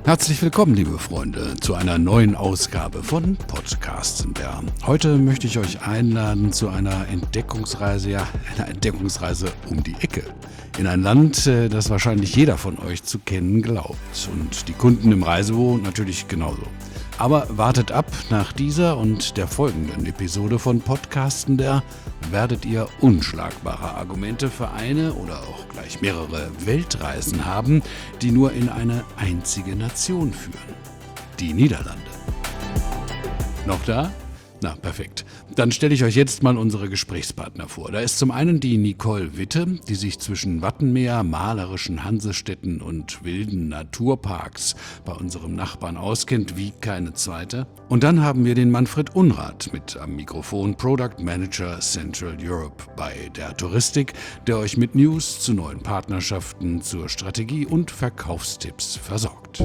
Herzlich willkommen, liebe Freunde, zu einer neuen Ausgabe von Podcastenbär. Heute möchte ich euch einladen zu einer Entdeckungsreise um die Ecke. In ein Land, das wahrscheinlich jeder von euch zu kennen glaubt. Und die Kunden im Reisebüro natürlich genauso. Aber wartet ab, nach dieser und der folgenden Episode von Podcastenbär werdet ihr unschlagbare Argumente für eine oder auch gleich mehrere Weltreisen haben, die nur in eine einzige Nation führen: die Niederlande. Noch da? Na, perfekt. Dann stelle ich euch jetzt mal unsere Gesprächspartner vor. Da ist zum einen die Nicole Witte, die sich zwischen Wattenmeer, malerischen Hansestädten und wilden Naturparks bei unserem Nachbarn auskennt wie keine zweite. Und dann haben wir den Manfred Unrath mit am Mikrofon, Product Manager Central Europe bei der Touristik, der euch mit News zu neuen Partnerschaften, zur Strategie und Verkaufstipps versorgt.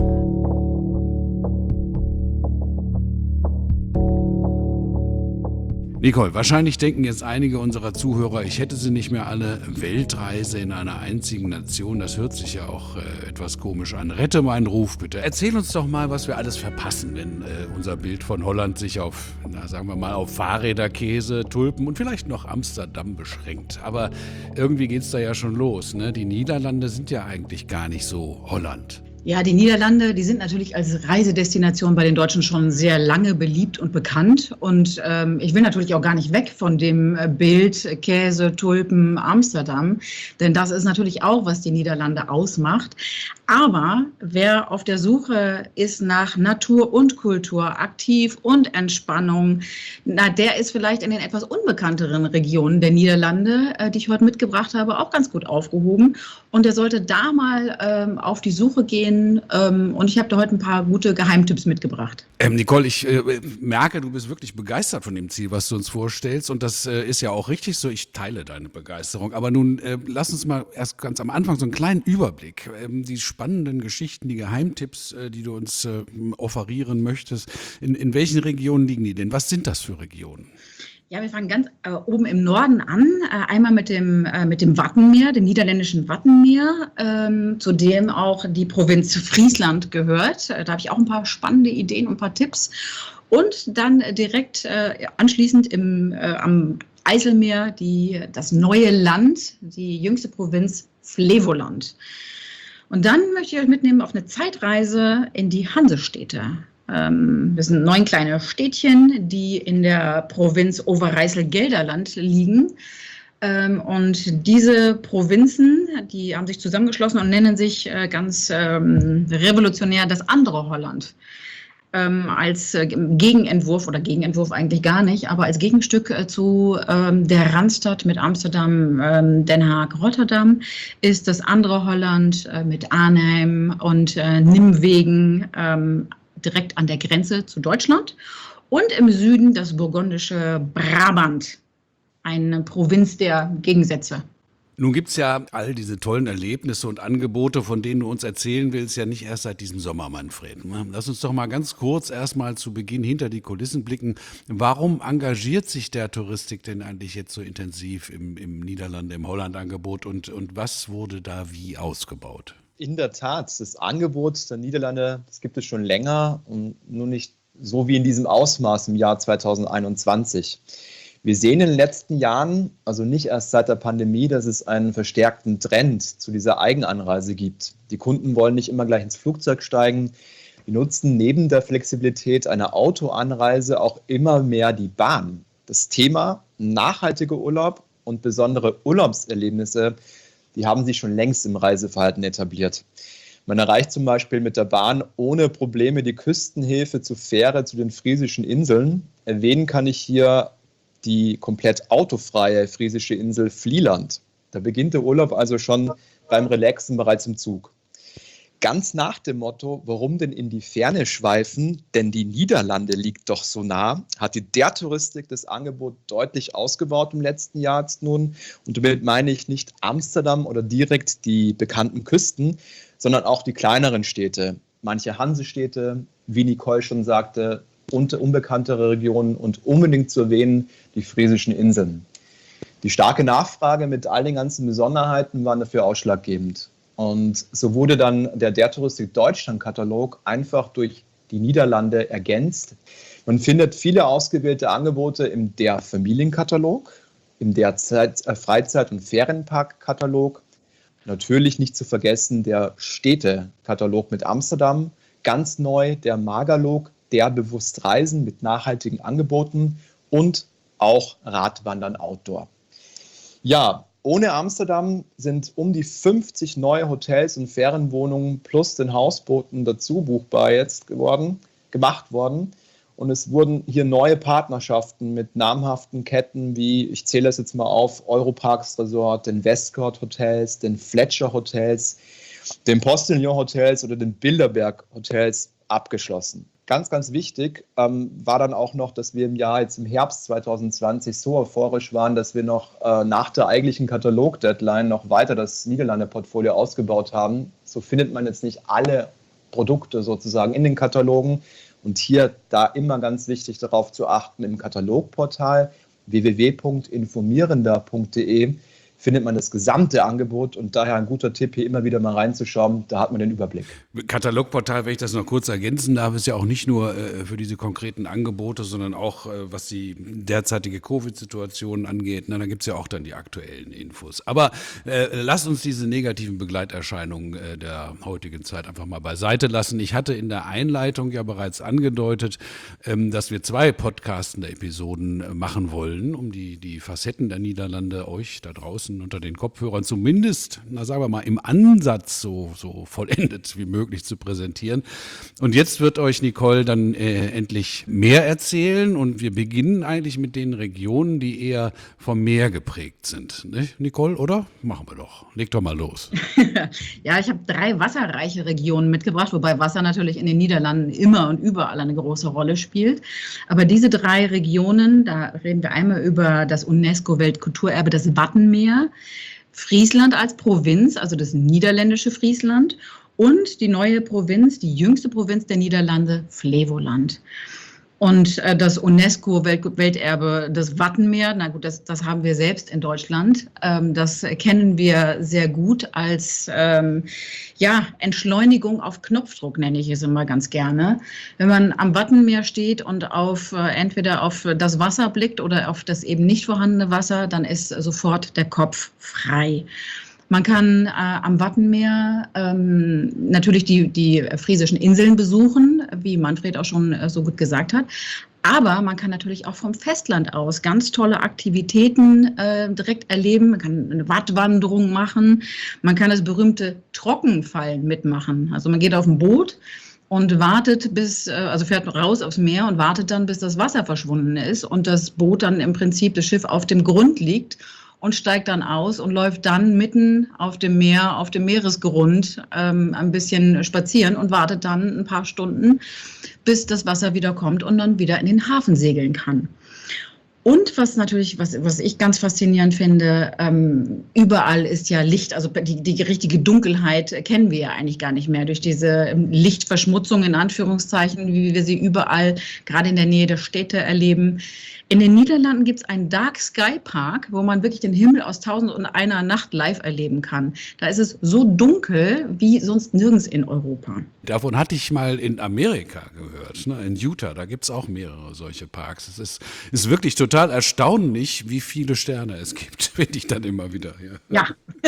Nicole, wahrscheinlich denken jetzt einige unserer Zuhörer, ich hätte sie nicht mehr alle. Weltreise in einer einzigen Nation, das hört sich ja auch etwas komisch an. Rette meinen Ruf bitte. Erzähl uns doch mal, was wir alles verpassen, wenn unser Bild von Holland sich auf, sagen wir mal, auf Fahrräder, Käse, Tulpen und vielleicht noch Amsterdam beschränkt. Aber irgendwie geht's da ja schon los, ne? Die Niederlande sind ja eigentlich gar nicht so Holland. Ja, die Niederlande, die sind natürlich als Reisedestination bei den Deutschen schon sehr lange beliebt und bekannt. Und ich will natürlich auch gar nicht weg von dem Bild Käse, Tulpen, Amsterdam. Denn das ist natürlich auch, was die Niederlande ausmacht. Aber wer auf der Suche ist nach Natur und Kultur, aktiv und Entspannung, der ist vielleicht in den etwas unbekannteren Regionen der Niederlande, die ich heute mitgebracht habe, auch ganz gut aufgehoben. Und der sollte da mal auf die Suche gehen. Und ich habe da heute ein paar gute Geheimtipps mitgebracht. Nicole, ich merke, du bist wirklich begeistert von dem Ziel, was du uns vorstellst. Und das ist ja auch richtig so. Ich teile deine Begeisterung. Aber nun lass uns mal erst ganz am Anfang so einen kleinen Überblick. Die spannenden Geschichten, die Geheimtipps, die du uns offerieren möchtest. In welchen Regionen liegen die denn? Was sind das für Regionen? Ja, wir fangen ganz oben im Norden an, einmal mit dem Wattenmeer, dem niederländischen Wattenmeer, zu dem auch die Provinz Friesland gehört. Da habe ich auch ein paar spannende Ideen und ein paar Tipps. Und dann direkt anschließend am Eiselmeer das neue Land, die jüngste Provinz Flevoland. Und dann möchte ich euch mitnehmen auf eine Zeitreise in die Hansestädte. Das sind 9 kleine Städtchen, die in der Provinz Overijssel-Gelderland liegen. Und diese Provinzen, die haben sich zusammengeschlossen und nennen sich ganz revolutionär das andere Holland. Als Gegenentwurf eigentlich gar nicht, aber als Gegenstück zu der Randstadt mit Amsterdam, Den Haag, Rotterdam ist das andere Holland mit Arnhem und Nimwegen direkt an der Grenze zu Deutschland und im Süden das burgundische Brabant, eine Provinz der Gegensätze. Nun gibt es ja all diese tollen Erlebnisse und Angebote, von denen du uns erzählen willst, ja nicht erst seit diesem Sommer, Manfred. Lass uns doch mal ganz kurz erstmal zu Beginn hinter die Kulissen blicken. Warum engagiert sich der Touristik denn eigentlich jetzt so intensiv im Niederlande, im Holland-Angebot und was wurde da wie ausgebaut? In der Tat, das Angebot der Niederlande, das gibt es schon länger und nur nicht so wie in diesem Ausmaß im Jahr 2021. Wir sehen in den letzten Jahren, also nicht erst seit der Pandemie, dass es einen verstärkten Trend zu dieser Eigenanreise gibt. Die Kunden wollen nicht immer gleich ins Flugzeug steigen. Die nutzen neben der Flexibilität einer Autoanreise auch immer mehr die Bahn. Das Thema nachhaltiger Urlaub und besondere Urlaubserlebnisse, die haben sich schon längst im Reiseverhalten etabliert. Man erreicht zum Beispiel mit der Bahn ohne Probleme die Küstenhilfe zur Fähre zu den friesischen Inseln. Erwähnen kann ich hier die komplett autofreie friesische Insel Vlieland. Da beginnt der Urlaub also schon beim Relaxen bereits im Zug. Ganz nach dem Motto, warum denn in die Ferne schweifen, denn die Niederlande liegt doch so nah, hat der Touristik das Angebot deutlich ausgebaut im letzten Jahr jetzt nun. Und damit meine ich nicht Amsterdam oder direkt die bekannten Küsten, sondern auch die kleineren Städte. Manche Hansestädte, wie Nicole schon sagte, und unbekanntere Regionen und unbedingt zu erwähnen die friesischen Inseln. Die starke Nachfrage mit all den ganzen Besonderheiten waren dafür ausschlaggebend. Und so wurde dann der Touristik Deutschland-Katalog einfach durch die Niederlande ergänzt. Man findet viele ausgewählte Angebote im der Familienkatalog, im der Freizeit- und Ferienparkkatalog. Natürlich nicht zu vergessen der Städtekatalog mit Amsterdam. Ganz neu der Magalog, der bewusst Reisen mit nachhaltigen Angeboten und auch Radwandern Outdoor. Ja, ohne Amsterdam sind um die 50 neue Hotels und Ferienwohnungen plus den Hausbooten dazu buchbar gemacht worden. Und es wurden hier neue Partnerschaften mit namhaften Ketten wie, ich zähle das jetzt mal auf, Europarks Resort, den Westcourt Hotels, den Fletcher Hotels, den Postillon Hotels oder den Bilderberg Hotels abgeschlossen. Ganz, ganz wichtig war dann auch noch, dass wir im Herbst 2020 so euphorisch waren, dass wir noch nach der eigentlichen Katalog-Deadline noch weiter das Niederlande-Portfolio ausgebaut haben. So findet man jetzt nicht alle Produkte sozusagen in den Katalogen. Und hier da immer ganz wichtig darauf zu achten, im Katalogportal www.informierender.de findet man das gesamte Angebot und daher ein guter Tipp, hier immer wieder mal reinzuschauen, da hat man den Überblick. Katalogportal, wenn ich das noch kurz ergänzen darf, ist ja auch nicht nur für diese konkreten Angebote, sondern auch, was die derzeitige Covid-Situation angeht. Na, da gibt es ja auch dann die aktuellen Infos. Aber lasst uns diese negativen Begleiterscheinungen der heutigen Zeit einfach mal beiseite lassen. Ich hatte in der Einleitung ja bereits angedeutet, dass wir 2 podcastende Episoden machen wollen, um die Facetten der Niederlande euch da draußen unter den Kopfhörern zumindest, sagen wir mal, im Ansatz so vollendet wie möglich zu präsentieren. Und jetzt wird euch Nicole dann endlich mehr erzählen und wir beginnen eigentlich mit den Regionen, die eher vom Meer geprägt sind. Ne, Nicole, oder? Machen wir doch. Leg doch mal los. Ja, ich habe 3 wasserreiche Regionen mitgebracht, wobei Wasser natürlich in den Niederlanden immer und überall eine große Rolle spielt. Aber diese 3 Regionen, da reden wir einmal über das UNESCO-Weltkulturerbe, das Wattenmeer, Friesland als Provinz, also das niederländische Friesland und die neue Provinz, die jüngste Provinz der Niederlande, Flevoland. Und das UNESCO-Welterbe, das Wattenmeer, na gut, das haben wir selbst in Deutschland. Das kennen wir sehr gut als Entschleunigung auf Knopfdruck, nenne ich es immer ganz gerne. Wenn man am Wattenmeer steht und entweder auf das Wasser blickt oder auf das eben nicht vorhandene Wasser, dann ist sofort der Kopf frei. Man kann am Wattenmeer natürlich die friesischen Inseln besuchen, wie Manfred auch schon so gut gesagt hat. Aber man kann natürlich auch vom Festland aus ganz tolle Aktivitäten direkt erleben. Man kann eine Wattwanderung machen. Man kann das berühmte Trockenfallen mitmachen. Also man geht auf ein Boot und wartet fährt raus aufs Meer und wartet dann, bis das Wasser verschwunden ist und das Boot dann im Prinzip, das Schiff auf dem Grund liegt. Und steigt dann aus und läuft dann mitten auf dem Meer, auf dem Meeresgrund ein bisschen spazieren und wartet dann ein paar Stunden, bis das Wasser wieder kommt und dann wieder in den Hafen segeln kann. Und was ich ganz faszinierend finde, überall ist ja Licht, also die richtige Dunkelheit kennen wir ja eigentlich gar nicht mehr durch diese Lichtverschmutzung in Anführungszeichen, wie wir sie überall, gerade in der Nähe der Städte erleben. In den Niederlanden gibt es einen Dark Sky Park, wo man wirklich den Himmel aus 1001 Nacht live erleben kann. Da ist es so dunkel wie sonst nirgends in Europa. Davon hatte ich mal in Amerika gehört, ne? In Utah, da gibt es auch mehrere solche Parks. Es ist wirklich total erstaunlich, wie viele Sterne es gibt, finde ich dann immer wieder. Ja,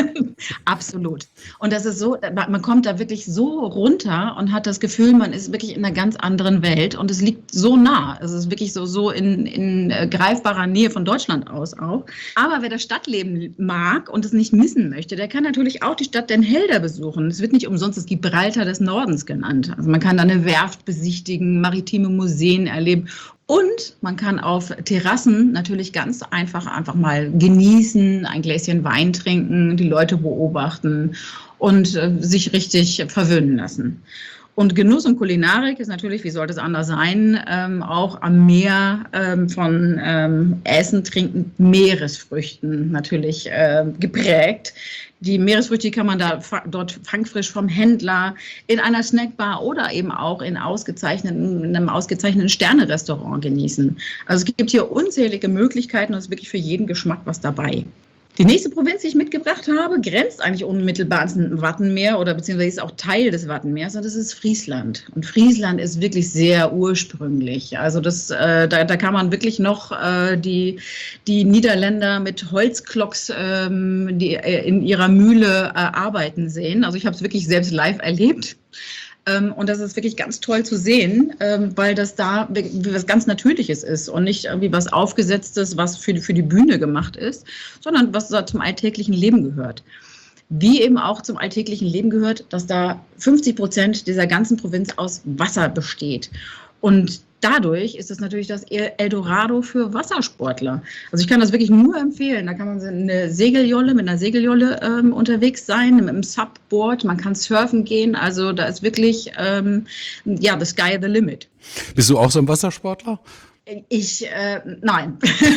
absolut. Und das ist so, man kommt da wirklich so runter und hat das Gefühl, man ist wirklich in einer ganz anderen Welt und es liegt so nah. Es ist wirklich so in greifbarer Nähe von Deutschland aus auch. Aber wer das Stadtleben mag und es nicht missen möchte, der kann natürlich auch die Stadt Den Helder besuchen. Es wird nicht umsonst das Gibraltar des Nordens genannt. Also man kann da eine Werft besichtigen, maritime Museen erleben. Und man kann auf Terrassen natürlich ganz einfach mal genießen, ein Gläschen Wein trinken, die Leute beobachten und sich richtig verwöhnen lassen. Und Genuss und Kulinarik ist natürlich, wie sollte es anders sein, auch am Meer von Essen, Trinken, Meeresfrüchten natürlich geprägt. Die Meeresfrüchte kann man dort fangfrisch vom Händler in einer Snackbar oder eben auch in einem ausgezeichneten Sterne-Restaurant genießen. Also es gibt hier unzählige Möglichkeiten und es ist wirklich für jeden Geschmack was dabei. Die nächste Provinz, die ich mitgebracht habe, grenzt eigentlich unmittelbar ans Wattenmeer oder beziehungsweise ist auch Teil des Wattenmeers, und das ist Friesland. Und Friesland ist wirklich sehr ursprünglich. Also da kann man wirklich noch die Niederländer mit Holzklocks die in ihrer Mühle arbeiten sehen. Also ich habe es wirklich selbst live erlebt. Und das ist wirklich ganz toll zu sehen, weil das da was ganz Natürliches ist und nicht irgendwie was Aufgesetztes, was für die Bühne gemacht ist, sondern was da zum alltäglichen Leben gehört. Wie eben auch zum alltäglichen Leben gehört, dass da 50% dieser ganzen Provinz aus Wasser besteht. Und dadurch ist es natürlich das Eldorado für Wassersportler. Also ich kann das wirklich nur empfehlen. Da kann man mit einer Segeljolle unterwegs sein, mit einem Subboard, man kann surfen gehen. Also da ist wirklich, the sky the limit. Bist du auch so ein Wassersportler? Nein.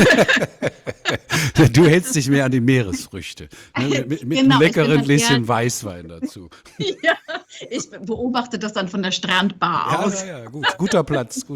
Du hältst dich mehr an die Meeresfrüchte. Ne? Mit Genau, einem leckeren halt Gläschen Weißwein dazu. Ja, ich beobachte das dann von der Strandbar aus. Ja, gut. Guter Platz.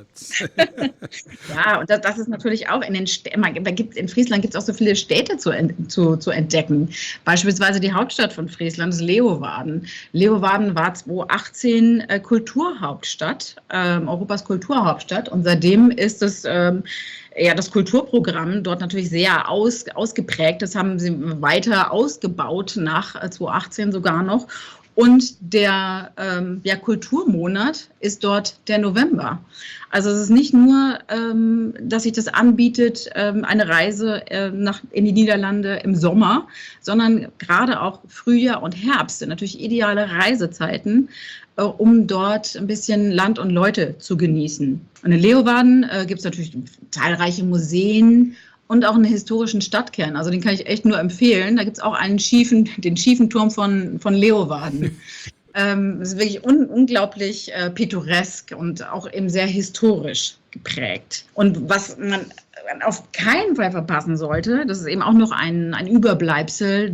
Ja, und das ist natürlich auch in Friesland gibt es auch so viele Städte zu entdecken. Beispielsweise die Hauptstadt von Friesland ist Leeuwarden. Leeuwarden war 2018 Kulturhauptstadt, Europas Kulturhauptstadt, und seitdem ist es das Kulturprogramm dort natürlich sehr ausgeprägt. Das haben sie weiter ausgebaut nach 2018 sogar noch. Und der Kulturmonat ist dort der November. Also es ist nicht nur, dass sich das anbietet, eine Reise in die Niederlande im Sommer, sondern gerade auch Frühjahr und Herbst sind natürlich ideale Reisezeiten, um dort ein bisschen Land und Leute zu genießen. Und in Leeuwarden gibt es natürlich zahlreiche Museen und auch einen historischen Stadtkern. Also den kann ich echt nur empfehlen. Da gibt es auch den schiefen Turm von Leeuwarden. Das ist wirklich unglaublich pittoresk und auch eben sehr historisch geprägt. Und was man auf keinen Fall verpassen sollte, das ist eben auch noch ein Überbleibsel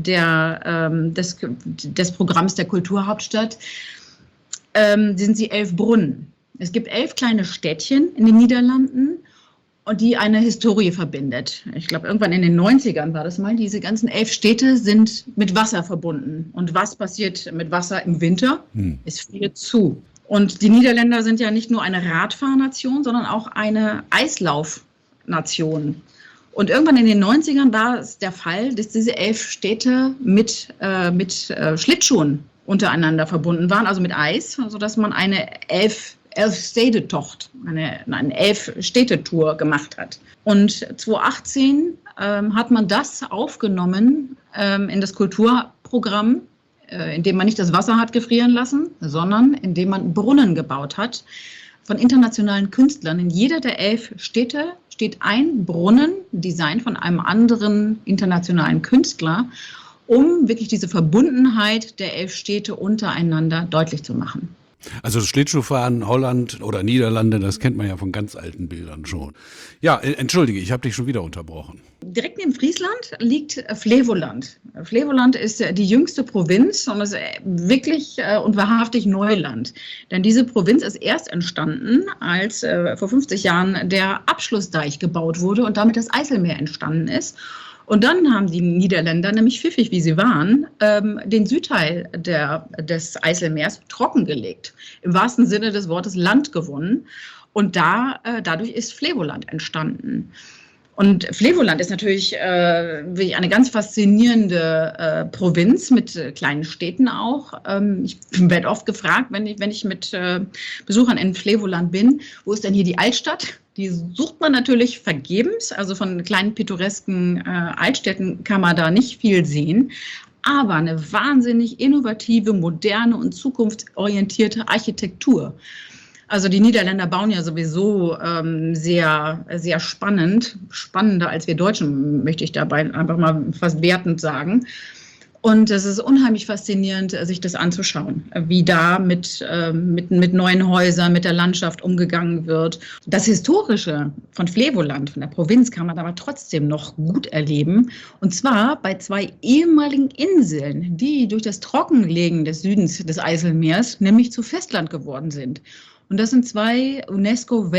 des Programms der Kulturhauptstadt, sind die 11 Brunnen. Es gibt 11 kleine Städtchen in den Niederlanden, und die eine Historie verbindet. Ich glaube, irgendwann in den 90ern war das mal. Diese ganzen 11 Städte sind mit Wasser verbunden. Und was passiert mit Wasser im Winter? Es friert zu. Und die Niederländer sind ja nicht nur eine Radfahrnation, sondern auch eine Eislaufnation. Und irgendwann in den 90ern war es der Fall, dass diese 11 Städte mit Schlittschuhen untereinander verbunden waren, also mit Eis, sodass man eine 11-Städte-Tocht, eine 11-Städte-Tour gemacht hat. Und 2018 hat man das aufgenommen in das Kulturprogramm, indem man nicht das Wasser hat gefrieren lassen, sondern indem man Brunnen gebaut hat von internationalen Künstlern. In jeder der 11 Städte steht ein Brunnen, Design von einem anderen internationalen Künstler, um wirklich diese Verbundenheit der 11 Städte untereinander deutlich zu machen. Also Schlittschuhfahren, Holland oder Niederlande, das kennt man ja von ganz alten Bildern schon. Ja, entschuldige, ich habe dich schon wieder unterbrochen. Direkt neben Friesland liegt Flevoland. Flevoland ist die jüngste Provinz und ist wirklich und wahrhaftig Neuland. Denn diese Provinz ist erst entstanden, als vor 50 Jahren der Abschlussdeich gebaut wurde und damit das Eiselmeer entstanden ist. Und dann haben die Niederländer, nämlich pfiffig wie sie waren, den Südteil des Eiselmeers trockengelegt. Im wahrsten Sinne des Wortes Land gewonnen. Und dadurch ist Flevoland entstanden. Und Flevoland ist natürlich wirklich eine ganz faszinierende Provinz mit kleinen Städten auch. Ich werde oft gefragt, wenn ich mit Besuchern in Flevoland bin, wo ist denn hier die Altstadt? Die sucht man natürlich vergebens. Also von kleinen pittoresken Altstädten kann man da nicht viel sehen. Aber eine wahnsinnig innovative, moderne und zukunftsorientierte Architektur. Also die Niederländer bauen ja sowieso sehr, sehr spannender als wir Deutschen, möchte ich dabei einfach mal fast wertend sagen. Und es ist unheimlich faszinierend, sich das anzuschauen, wie da mit neuen Häusern, mit der Landschaft umgegangen wird. Das Historische von Flevoland, von der Provinz, kann man aber trotzdem noch gut erleben. Und zwar bei 2 ehemaligen Inseln, die durch das Trockenlegen des Südens des Eiselmeers nämlich zu Festland geworden sind. Und das sind 2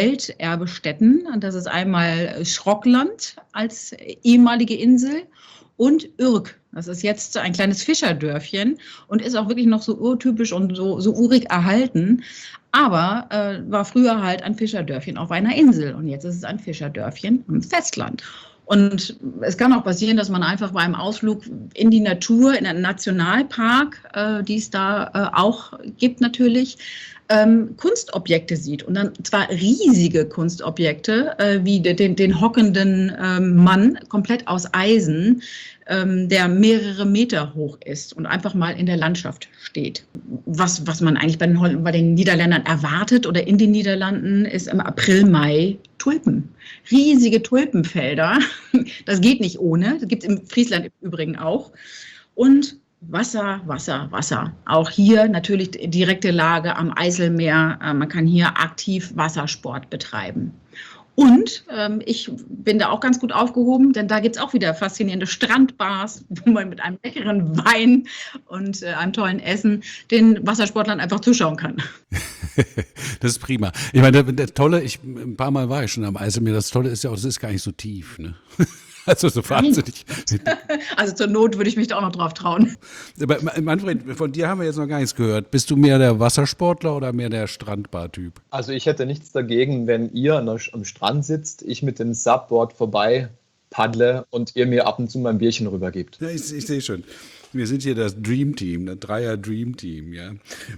UNESCO-Welterbestätten. Das ist einmal Schrockland als ehemalige Insel und Urk. Das ist jetzt ein kleines Fischerdörfchen und ist auch wirklich noch so urtypisch und so urig erhalten. Aber war früher halt ein Fischerdörfchen auf einer Insel und jetzt ist es ein Fischerdörfchen am Festland. Und es kann auch passieren, dass man einfach beim Ausflug in die Natur, in einen Nationalpark, die es da auch gibt natürlich, Kunstobjekte sieht. Und dann zwar riesige Kunstobjekte, wie den hockenden Mann, komplett aus Eisen, der mehrere Meter hoch ist und einfach mal in der Landschaft steht. Was man eigentlich bei den Niederländern erwartet oder in den Niederlanden, ist im April, Mai Tulpen. Riesige Tulpenfelder. Das geht nicht ohne. Das gibt es im Friesland im Übrigen auch. Und Wasser, Wasser, Wasser. Auch hier natürlich direkte Lage am Eiselmeer. Man kann hier aktiv Wassersport betreiben. Und ich bin da auch ganz gut aufgehoben, denn da gibt es auch wieder faszinierende Strandbars, wo man mit einem leckeren Wein und einem tollen Essen den Wassersportlern einfach zuschauen kann. Das ist prima. Ich meine, das Tolle, ein paar Mal war ich schon am Eiselmeer, das Tolle ist ja auch, es ist gar nicht so tief, ne? Also so wahnsinnig. Also zur Not würde ich mich da auch noch drauf trauen. Aber Manfred, von dir haben wir jetzt noch gar nichts gehört. Bist du mehr der Wassersportler oder mehr der Strandbar-Typ? Also ich hätte nichts dagegen, wenn ihr am Strand sitzt, ich mit dem Subboard vorbei paddle und ihr mir ab und zu mal ein Bierchen rübergebt. Ja, ich sehe schon. Wir sind hier das Dream Team, das Dreier-Dream Team, ja.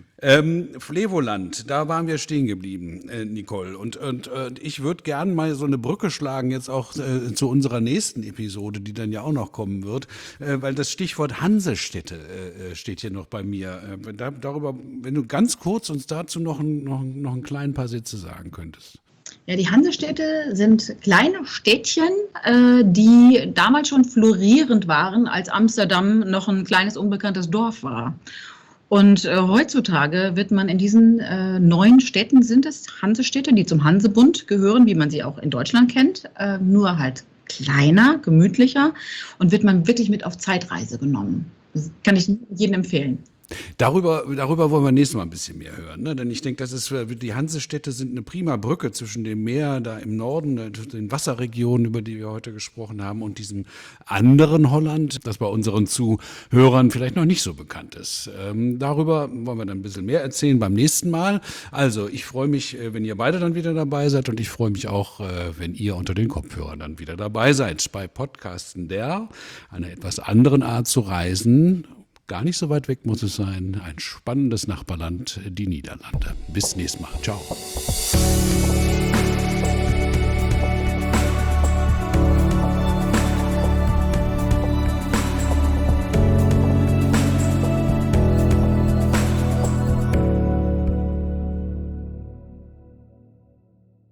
Flevoland, da waren wir stehen geblieben, Nicole. Und ich würde gern mal so eine Brücke schlagen, jetzt auch zu unserer nächsten Episode, die dann ja auch noch kommen wird, weil das Stichwort Hansestädte steht hier noch bei mir. Darüber, wenn du ganz kurz uns dazu noch ein klein paar Sätze sagen könntest. Ja, die Hansestädte sind kleine Städtchen, die damals schon florierend waren, als Amsterdam noch ein kleines unbekanntes Dorf war. Und heutzutage wird man in diesen neuen Städten, sind es Hansestädte, die zum Hansebund gehören, wie man sie auch in Deutschland kennt, nur halt kleiner, gemütlicher und wird man wirklich mit auf Zeitreise genommen. Das kann ich jedem empfehlen. Darüber wollen wir nächstes Mal ein bisschen mehr hören, ne? Denn ich denke, die Hansestädte sind eine prima Brücke zwischen dem Meer da im Norden, den Wasserregionen, über die wir heute gesprochen haben, und diesem anderen Holland, das bei unseren Zuhörern vielleicht noch nicht so bekannt ist. Darüber wollen wir dann ein bisschen mehr erzählen beim nächsten Mal. Also ich freue mich, wenn ihr beide dann wieder dabei seid, und ich freue mich auch, wenn ihr unter den Kopfhörern dann wieder dabei seid bei Podcasten einer etwas anderen Art zu reisen. Gar nicht so weit weg muss es sein. Ein spannendes Nachbarland, die Niederlande. Bis nächstes Mal. Ciao.